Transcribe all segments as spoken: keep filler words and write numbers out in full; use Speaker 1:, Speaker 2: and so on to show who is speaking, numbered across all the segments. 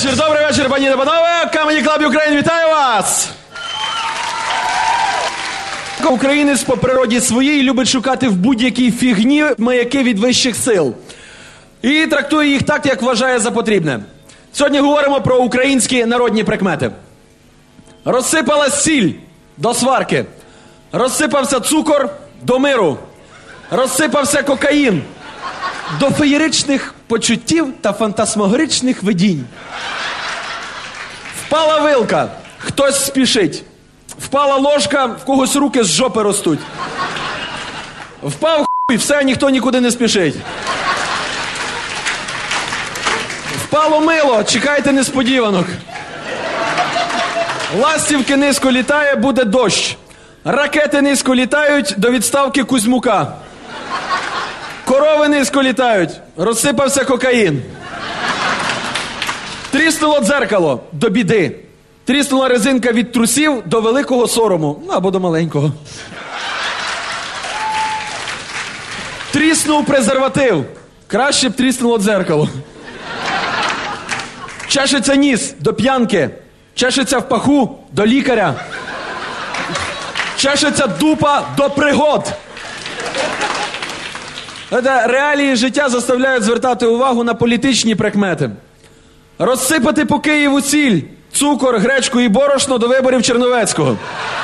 Speaker 1: вечір, добрий вечір, пані та панове. Comedy Club Ukraine вітаю вас! Українець по природі своїй любить шукати в будь-якій фігні маяки від вищих сил. І трактує їх так, як вважає за потрібне. Сьогодні говоримо про українські народні прикмети. Розсипалась сіль до сварки. Розсипався цукор до миру. Розсипався кокаїн до феєричних почуттів та фантасмагоричних видінь. Впала вилка, хтось спішить. Впала ложка, в когось руки з жопи ростуть. Впав хуй, все, ніхто нікуди не спішить. Впало мило, чекайте несподіванок. Ластівки низько літає, буде дощ. Ракети низько літають, до відставки Кузьмука. Корови низько літають, розсипався кокаїн. Тріснуло дзеркало, до біди. Тріснула резинка від трусів до великого сорому, ну або до маленького. Тріснув презерватив, краще б тріснуло дзеркало. Чешеться ніс до п'янки, чешеться в паху до лікаря. Чешеться дупа до пригод. Реалії життя заставляють звертати увагу на політичні прикмети. Розсипати по Києву сіль, цукор, гречку і борошно до виборів Черновецького.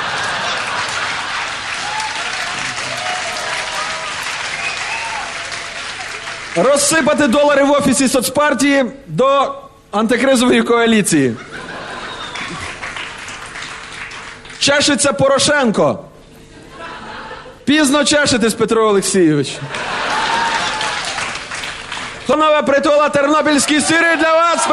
Speaker 1: Розсипати долари в офісі соцпартії до антикризової коаліції. Чешеться Порошенко. Пізно чешетесь, Петро Олексійович. Хонова притула, тернопільські сири для вас.